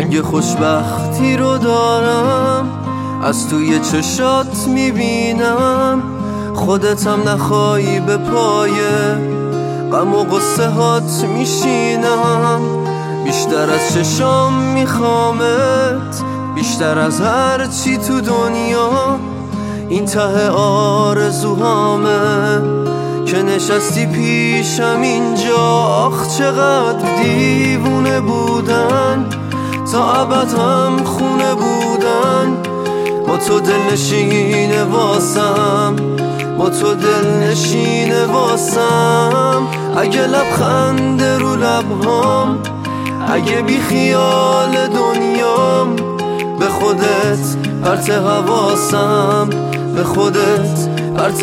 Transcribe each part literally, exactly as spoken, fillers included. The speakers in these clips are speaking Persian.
رنگ خوشبختی رو دارم، از توی چشات میبینم. خودتم نخوایی به پای غم و قصه هات میشینم. بیشتر از چشام میخوامت، بیشتر از هر چی تو دنیا. این ته آرزوهامه که نشستی پیشم اینجا. آخ چقدر دیوونه بودن، تا ابد هم خونه بودن. با تو دلنشینه واسم، با تو دلنشینه واسم. اگه لبخند رو لبهام، اگه بی خیال دنیام. به خودت پرت حواسم، به خودت پرت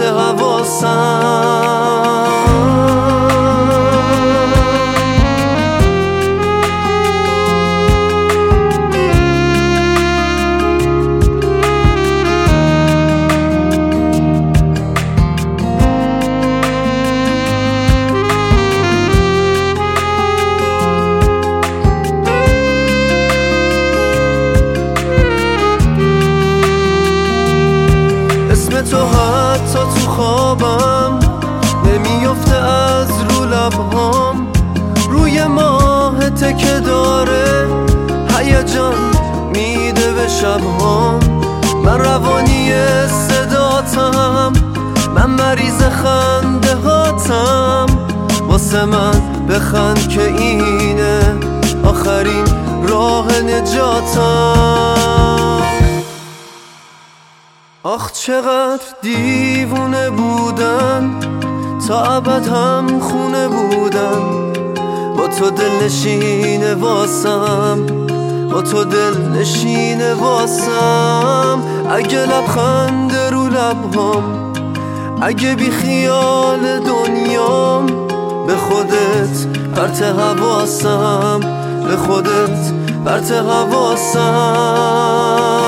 حواسم. تو حتی تو خوابم نمیفته از رو لبهام. روی ماه تکه داره، هیجان میده به شبهام. من روانی صداتم، من مریض خنده هاتم. واسه من بخند که اینه آخرین راه نجاتم. آخ چقدر دیوونه بودن، تا ابد هم خونه بودن. با تو دلنشینه واسم، با تو دلنشینه واسم. اگه لبخند رو لبهام، اگه بی خیال دنیام. به خودت پرت حواسم، به خودت پرت حواسم.